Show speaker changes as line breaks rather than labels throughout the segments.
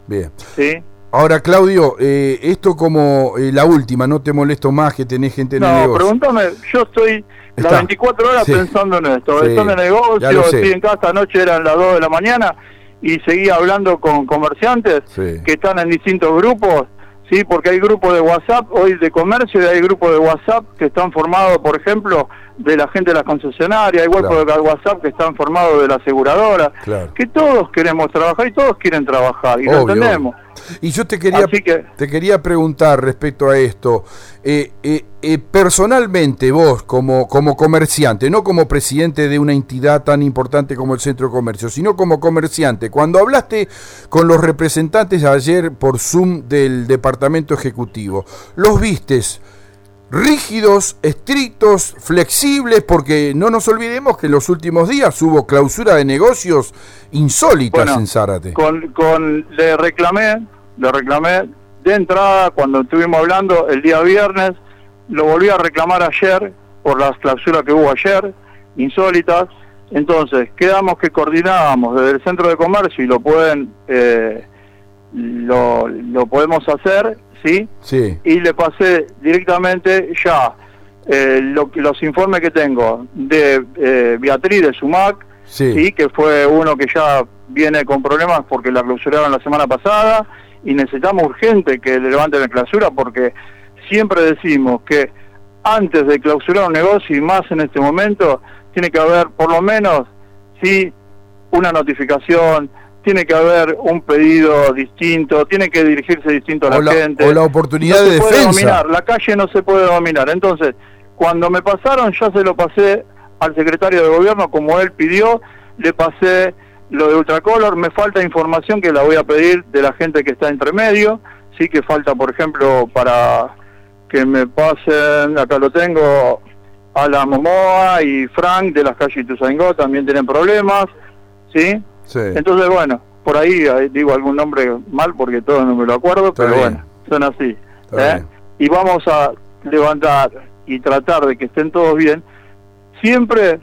Bien.
¿Sí?
Ahora, Claudio, esto como la última, no te molesto más que tenés gente en el
No,
negocio.
pregúntame, yo estoy las 24 horas pensando en esto.
Sí,
Estoy en el negocio, estoy en casa, anoche eran las 2 de la mañana y seguía hablando con comerciantes que están en distintos grupos, sí, porque hay grupos de WhatsApp hoy de comercio y hay grupos de WhatsApp que están formados, por ejemplo, de la gente de las concesionarias, hay grupos de WhatsApp que están formados de la aseguradora, que todos queremos trabajar y todos quieren trabajar, y lo entendemos.
Y yo te quería preguntar respecto a esto, personalmente vos como comerciante, no como presidente de una entidad tan importante como el Centro de Comercio, sino como comerciante, cuando hablaste con los representantes ayer por Zoom del Departamento Ejecutivo, ¿los vistes rígidos, estrictos, flexibles? Porque no nos olvidemos que en los últimos días hubo clausura de negocios insólitas en Zárate.
Le reclamé de entrada cuando estuvimos hablando el día viernes, lo volví a reclamar ayer por las clausuras que hubo ayer, insólitas. Entonces quedamos que coordinábamos desde el Centro de Comercio y lo podemos hacer, ¿sí? Y le pasé directamente ya los informes que tengo de Beatriz de Sumac, ¿sí? Que fue uno que ya viene con problemas porque la clausuraron la semana pasada y necesitamos urgente que le levanten la clausura, porque siempre decimos que antes de clausurar un negocio y más en este momento tiene que haber por lo menos una notificación, tiene que haber un pedido distinto, tiene que dirigirse distinto a la gente.
O la oportunidad de defensa.
No se puede dominar, la calle no se puede dominar. Entonces, cuando me pasaron, ya se lo pasé al secretario de gobierno, como él pidió, le pasé lo de Ultracolor. Me falta información que la voy a pedir de la gente que está entre medio, sí, que falta, por ejemplo, para que me pasen, acá lo tengo, a la Momoa y Frank de las calles Ituzaingó, también tienen problemas, ¿sí? Entonces, bueno, por ahí digo algún nombre mal porque todo no me lo acuerdo, pero bueno, son así. Y vamos a levantar y tratar de que estén todos bien, siempre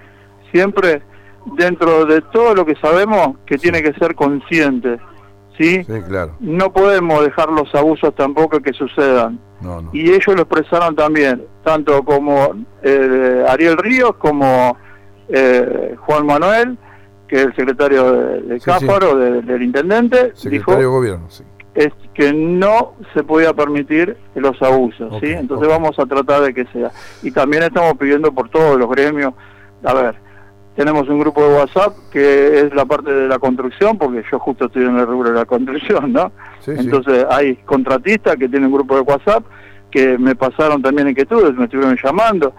dentro de todo lo que sabemos, que tiene que ser consciente, ¿sí?
Claro.
No podemos dejar los abusos tampoco que sucedan. Y ellos lo expresaron también, tanto como Ariel Ríos como Juan Manuel, que es el secretario de Cáfaro, del intendente, dijo
de gobierno,
es que no se podía permitir los abusos, ¿sí? Entonces vamos a tratar de que sea. Y también estamos pidiendo por todos los gremios, a ver, tenemos un grupo de WhatsApp que es la parte de la construcción, porque yo justo estoy en el rubro de la construcción, ¿no? Entonces hay contratistas que tienen un grupo de WhatsApp que me pasaron también inquietudes, me estuvieron llamando.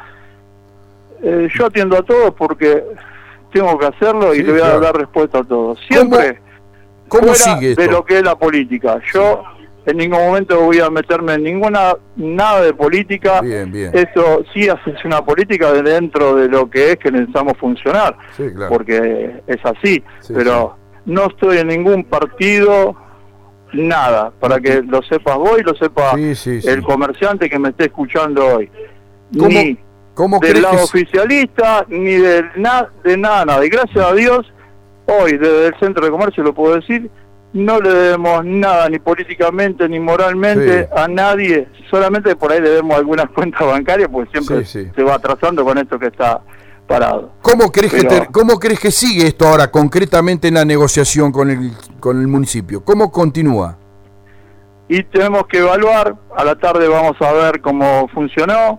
Yo atiendo a todos porque tengo que hacerlo y le voy a dar respuesta a todos. Siempre
¿Cómo sigue esto?
De lo que es la política. Yo en ningún momento voy a meterme en nada de política.
Bien.
Eso sí hace una política dentro de lo que es que necesitamos funcionar, porque es así. Pero no estoy en ningún partido, nada, para que lo sepas vos y lo sepa el comerciante que me esté escuchando hoy.
¿Cómo
del lado oficialista, ni de nada. Y gracias a Dios, hoy desde el Centro de Comercio lo puedo decir, no le debemos nada, ni políticamente, ni moralmente a nadie, solamente por ahí le debemos algunas cuentas bancarias, porque siempre se va atrasando con esto que está parado.
¿Cómo crees que sigue esto ahora concretamente en la negociación con el municipio? ¿Cómo continúa?
Y tenemos que evaluar, a la tarde vamos a ver cómo funcionó,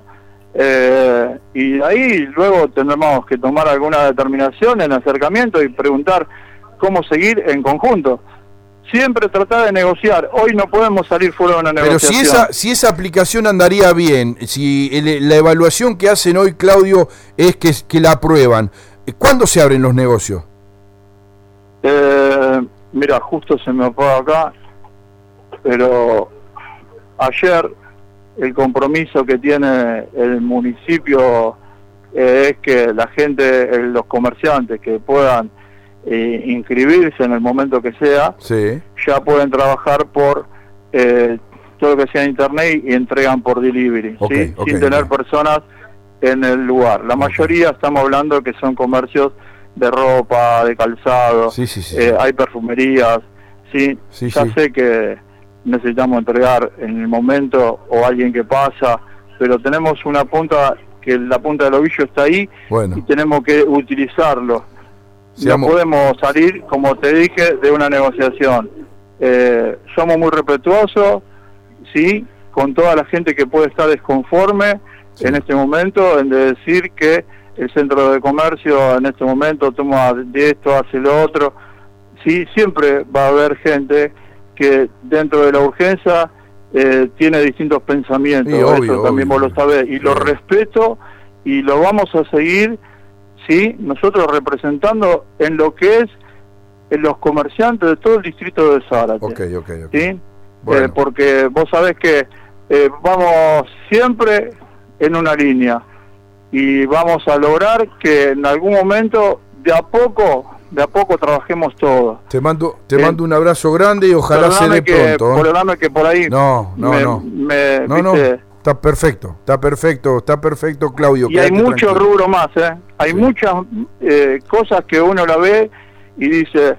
y ahí luego tendremos que tomar alguna determinación en acercamiento y preguntar cómo seguir en conjunto. Siempre tratar de negociar. Hoy no podemos salir fuera de una negociación.
Pero si esa aplicación andaría bien, si la evaluación que hacen hoy, Claudio, es que la aprueban, ¿cuándo se abren los negocios?
Mira, justo se me apaga acá, pero ayer el compromiso que tiene el municipio es que la gente, los comerciantes que puedan inscribirse en el momento que sea, ya pueden trabajar por todo lo que sea internet y entregan por delivery, sin tener personas en el lugar. La mayoría estamos hablando que son comercios de ropa, de calzado, hay perfumerías, sí,
Sí,
ya
sí.
sé que necesitamos entregar en el momento o alguien que pasa, pero tenemos una punta, que la punta del ovillo está ahí
Bueno.
y tenemos que utilizarlo.
Seamos-
No podemos salir, como te dije, de una negociación. Somos muy respetuosos, sí, con toda la gente que puede estar desconforme
Sí.
en este momento, en de decir que el centro de comercio en este momento toma de esto, hace lo otro. Sí, siempre va a haber gente que dentro de la urgencia tiene distintos pensamientos,
Sí,
eso
obvio,
también
obvio.
vos lo sabés, y lo respeto y lo vamos a seguir, sí, nosotros representando en lo que es en los comerciantes de todo el distrito de Zárate.
Ok.
¿Sí?
Bueno.
Porque vos sabés que vamos siempre en una línea y vamos a lograr que en algún momento de a poco trabajemos todos.
Te mando un abrazo grande y ojalá se dé pronto.
Perdóname que por ahí
No.
¿viste?
Está perfecto, Claudio.
Y hay
quédate
mucho
tranquilo.
rubro más, hay
Sí.
muchas cosas que uno la ve y dice,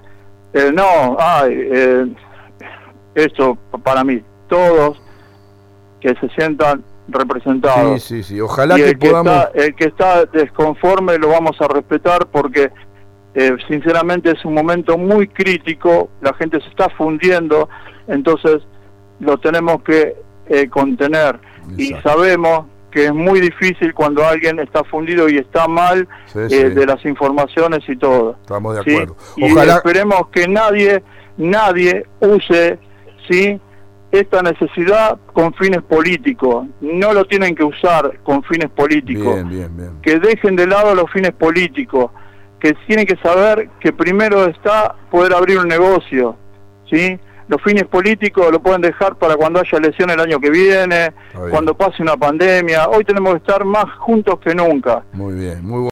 esto para mí, todos que se sientan representados.
Sí. Ojalá
Y
que podamos.
el que está desconforme lo vamos a respetar porque sinceramente es un momento muy crítico, la gente se está fundiendo, entonces lo tenemos que contener.
Exacto.
Y sabemos que es muy difícil cuando alguien está fundido y está mal
Sí.
de las informaciones y todo.
Estamos de
¿sí?
acuerdo.
Y
Ojalá.
esperemos que nadie use, ¿sí?, esta necesidad con fines políticos. No lo tienen que usar con fines políticos.
Bien.
Que dejen de lado los fines políticos, que tienen que saber que primero está poder abrir un negocio, ¿sí? Los fines políticos lo pueden dejar para cuando haya elecciones el año que viene,
Está bien.
cuando pase una pandemia. Hoy tenemos que estar más juntos que nunca.
Muy bien, muy bueno.